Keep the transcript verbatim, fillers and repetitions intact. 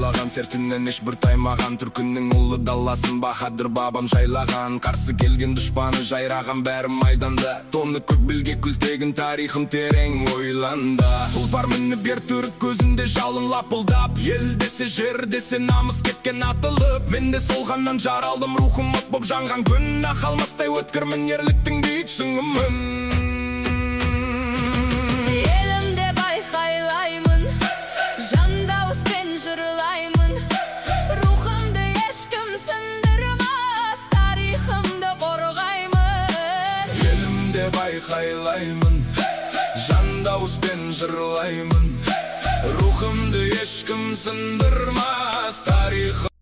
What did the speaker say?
жайлаган, сертинен эч бир таймаган, түркүнүн улы даласын бахадыр бабам жайлаган. Карсы келген душманы жайраган бәрі майданда, тоны көк билге күлтегин тарихым терең ойланда. Тұлпар мініп ер түрік көзінде жалын лапылдап, ел десе жер десе намыс кеткен атылып. Мен де солғаннан жаралдым, рухым от боп жанған күн, ақалмастай өткірмін ерліктің бейт шыңымын. Елімде байқайлаймын, жан дауыспен жырлаймын, рухымды ешкім сындырмас, тарихымды қорғаймын. Елімде байқайлаймын, жан дауыспен жырлаймын, рухымды ешкім сындырмас, тарихым